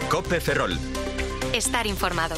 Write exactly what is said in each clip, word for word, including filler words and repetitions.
COPE Ferrol. Estar informado.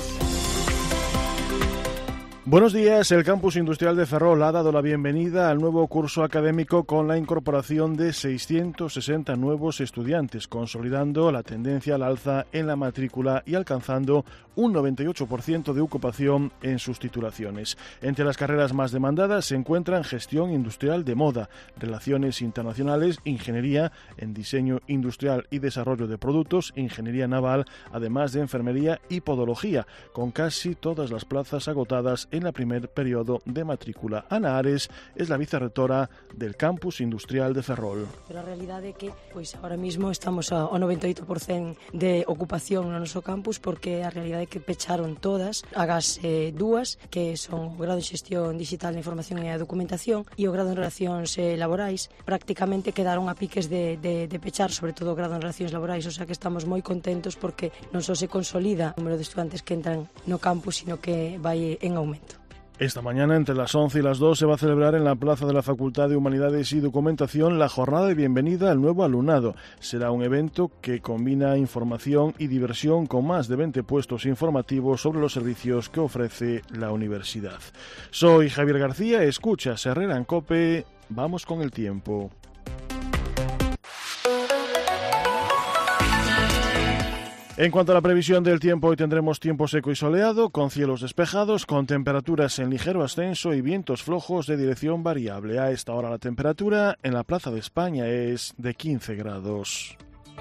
Buenos días. El Campus Industrial de Ferrol ha dado la bienvenida al nuevo curso académico con la incorporación de seiscientos sesenta nuevos estudiantes, consolidando la tendencia al alza en la matrícula y alcanzando un noventa y ocho por ciento de ocupación en sus titulaciones. Entre las carreras más demandadas se encuentran Gestión Industrial de Moda, Relaciones Internacionales, Ingeniería en Diseño Industrial y Desarrollo de Productos, Ingeniería Naval, además de Enfermería y Podología, con casi todas las plazas agotadas en el primer periodo de matrícula. Ana Ares es la vicerrectora del Campus Industrial de Ferrol. Pero a realidade é que pois agora mesmo estamos ao noventa e oito por cento de ocupación no noso campus, porque a realidade é que pecharon todas, agás eh, dúas, que son o grado de Xestión Digital da Información e a Documentación e o grado en Relacións eh, Laborais, prácticamente quedaron a piques de, de, de pechar, sobre todo o grado en Relacións Laborais, o sea que estamos moi contentos porque non só se consolida o número de estudantes que entran no campus, sino que vai en aumento. Esta mañana, entre las once y las dos, se va a celebrar en la Plaza de la Facultad de Humanidades y Documentación la jornada de bienvenida al nuevo alumnado. Será un evento que combina información y diversión con más de veinte puestos informativos sobre los servicios que ofrece la universidad. Soy Javier García, escuchas Herrera en COPE, vamos con el tiempo. En cuanto a la previsión del tiempo, hoy tendremos tiempo seco y soleado, con cielos despejados, con temperaturas en ligero ascenso y vientos flojos de dirección variable. A esta hora la temperatura en la Plaza de España es de quince grados.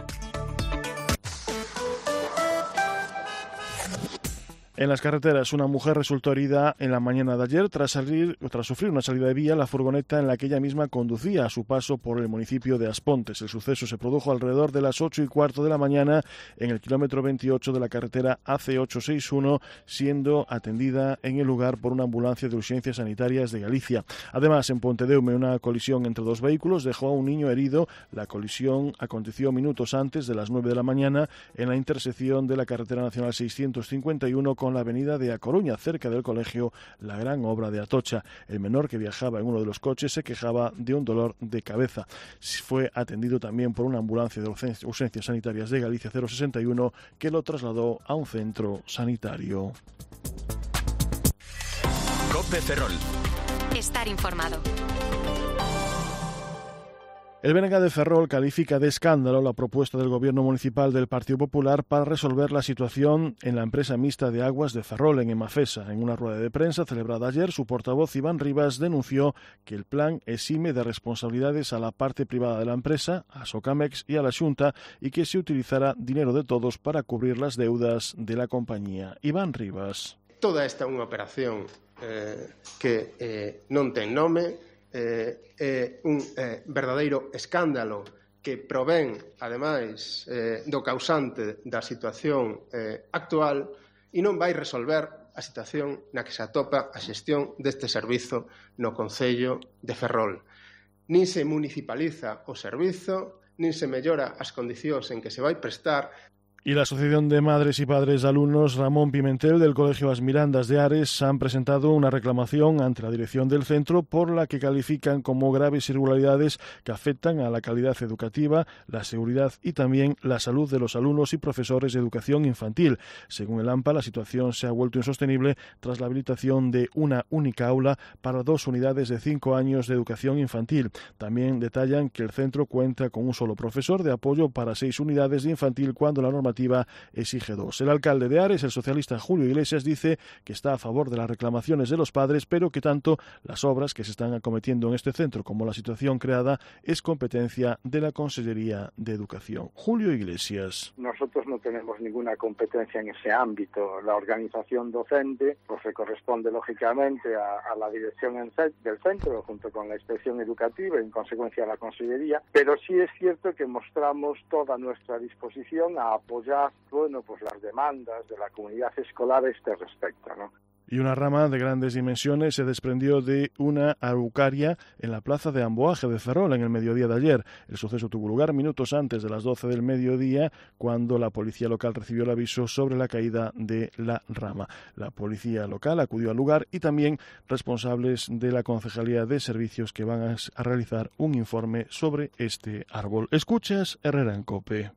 En las carreteras, una mujer resultó herida en la mañana de ayer tras, salir, tras sufrir una salida de vía la furgoneta en la que ella misma conducía a su paso por el municipio de Aspontes. El suceso se produjo alrededor de las ocho y cuarto de la mañana en el kilómetro veintiocho de la carretera A C ochocientos sesenta y uno, siendo atendida en el lugar por una ambulancia de urgencias sanitarias de Galicia. Además, en Pontedeume, una colisión entre dos vehículos dejó a un niño herido. La colisión aconteció minutos antes de las nueve de la mañana en la intersección de la carretera nacional seiscientos cincuenta y uno con la avenida de A Coruña, cerca del colegio La Gran Obra de Atocha. El menor que viajaba en uno de los coches se quejaba de un dolor de cabeza. Fue atendido también por una ambulancia de urgencias sanitarias de Galicia cero sesenta y uno que lo trasladó a un centro sanitario. COPE Ferrol. Estar informado. El B N G de Ferrol califica de escándalo la propuesta del Gobierno Municipal del Partido Popular para resolver la situación en la empresa mixta de aguas de Ferrol, en Emafesa. En una rueda de prensa celebrada ayer, su portavoz Iván Rivas denunció que el plan exime de responsabilidades a la parte privada de la empresa, a Socamex y a la Xunta, y que se utilizará dinero de todos para cubrir las deudas de la compañía. Iván Rivas. Toda esta é unha operación eh, que eh, non ten nome, É eh, eh, un eh, verdadeiro escándalo que provén, ademais, eh, do causante da situación eh, actual e non vai resolver a situación na que se atopa a xestión deste servizo no Concello de Ferrol. Nin se municipaliza o servizo, nin se mellora as condicións en que se vai prestar. Y la Asociación de Madres y Padres de Alumnos Ramón Pimentel del Colegio As Mirandas de Ares han presentado una reclamación ante la dirección del centro por la que califican como graves irregularidades que afectan a la calidad educativa, la seguridad y también la salud de los alumnos y profesores de educación infantil. Según el AMPA, la situación se ha vuelto insostenible tras la habilitación de una única aula para dos unidades de cinco años de educación infantil. También detallan que el centro cuenta con un solo profesor de apoyo para seis unidades de infantil cuando la normativa exige dos. El alcalde de Ares, el socialista Julio Iglesias, dice que está a favor de las reclamaciones de los padres, pero que tanto las obras que se están acometiendo en este centro como la situación creada es competencia de la Consellería de Educación. Julio Iglesias. Nosotros no tenemos ninguna competencia en ese ámbito. La organización docente pues se corresponde lógicamente a, a la dirección del centro junto con la inspección educativa y en consecuencia a la Consellería, pero sí es cierto que mostramos toda nuestra disposición a apoyar bueno, pues las demandas de la comunidad escolar a este respecto, ¿no? Y una rama de grandes dimensiones se desprendió de una araucaria en la plaza de Amboaje de Ferrol en el mediodía de ayer. El suceso tuvo lugar minutos antes de las doce del mediodía, cuando la policía local recibió el aviso sobre la caída de la rama. La policía local acudió al lugar y también responsables de la Concejalía de Servicios que van a realizar un informe sobre este árbol. Escuchas Herrera en COPE.